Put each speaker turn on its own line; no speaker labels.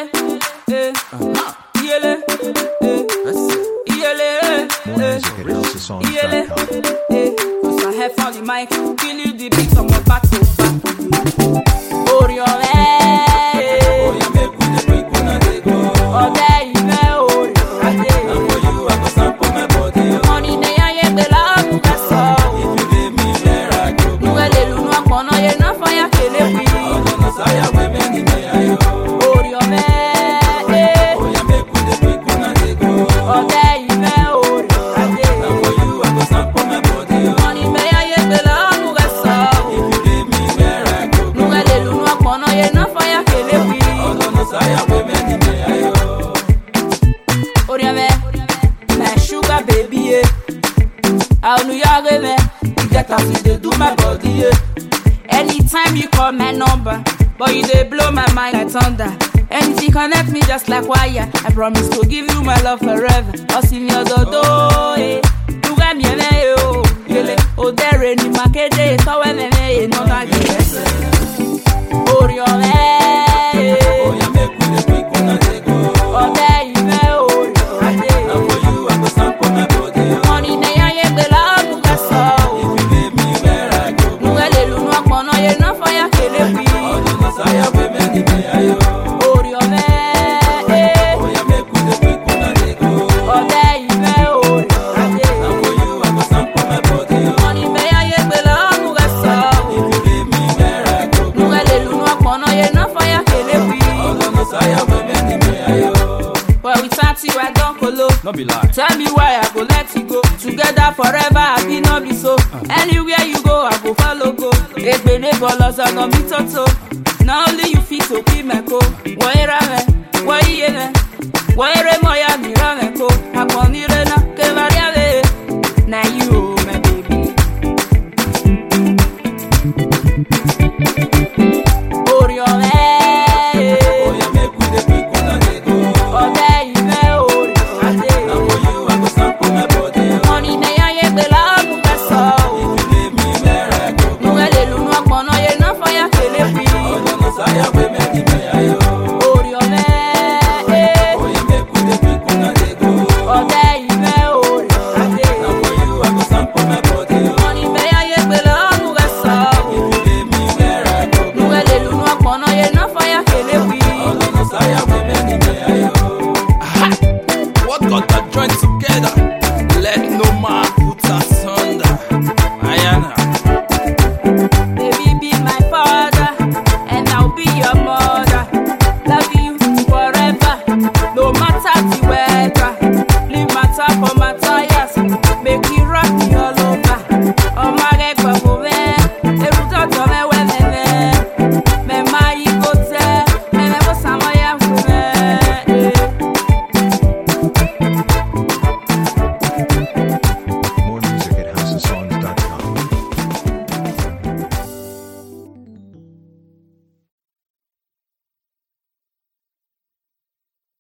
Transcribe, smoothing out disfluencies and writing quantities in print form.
Iyele, iyele, iyele,
More music at
iyele,
elsasongs.com.
cause I have found the mic, kill you the beat, I'm back to back. Oriole,
Oya make we dey quick una dey go.
Ode ime Oriole.
And for you I go sample my body.
Money dey aye de la mugaso.
If you leave me where I go.
Nuele lunu akono ye na fire kele wi.
Ọ̀nà náà sáyà pé mẹ́ni mi ayọ̀.
Oriole,
Oya make we dey quick una dey go.
Ode ime Oriole.
And for you I go sample my body.
Money dey aye de la mugaso.
If you leave me where I go.
Nuele lunu akono ye na fire kele wi.
Ọ̀nà náà sáyà pé mẹ́ni mi ayọ̀.
Oriole, my sugar baby, yeah. I'll New York, man. You get as you dey do my body, yeah. Anytime you call my number, but you dey blow my mind like thunder. Anything connect me just like wire. I promise to give you my love forever. Osim your dodo, eh. You got me, yo. Yele, oh there ni makede, so when me, no na get. Oriole,
Oya make we dey quick una dey go.
oh there you go.
And for you I go sample my body.
Money dey aye de la mugaso.
If you leave me where I go.
Nuele lunu akono ye na fire kele wi.
Ọ̀nà náà sáyà pé mẹ́ni mi ayọ̀.
Oriole,
Oya make we dey quick una dey go.
ode ime Oriole.
And for you I go sample my body.
Money dey aye de la mugaso.
If you leave me where I go.
Nuele lunu akono ye na fire kele wi.
Ọ̀nà náà sáyà pé mẹ́ni mi ayọ̀.
Well, we talk to you, I don't colo.
No be lie.
Tell me why I go let you go. Together forever, I be no be so. Anywhere you go, I go follow go. Egbene bolos on no me toto. Now only you fit to keep me go. Waira me, waiye me, waire moya mi rame ko. Akonire na ke variale. Na you, my baby. Oriole,
Oya make we dey quick una dey go.
ode ime Oriole.
And for you I go sample my body.
Money dey aye de la mugaso.
If you leave me where I go.
Nuele lunu akono ye na fire kele wi.
Ọ̀nà náà sáyà pé mẹ́ni mi ayọ̀.
Oriole,
Oya make we dey quick una dey go.
ode ime Oriole.
And for you I go sample my body.
Money dey aye de la mugaso.
If you leave me where I go.
Nuele lunu akono ye na fire kele wi.
Ọ̀nà náà sáyà pé mẹ́ni mi ayọ̀. What got that joint together? Let no man put asunder. Ayana.
Baby be my father, and I'll be your mother. Love you forever, no matter the weather. Leave matter for my tires, make you rock me all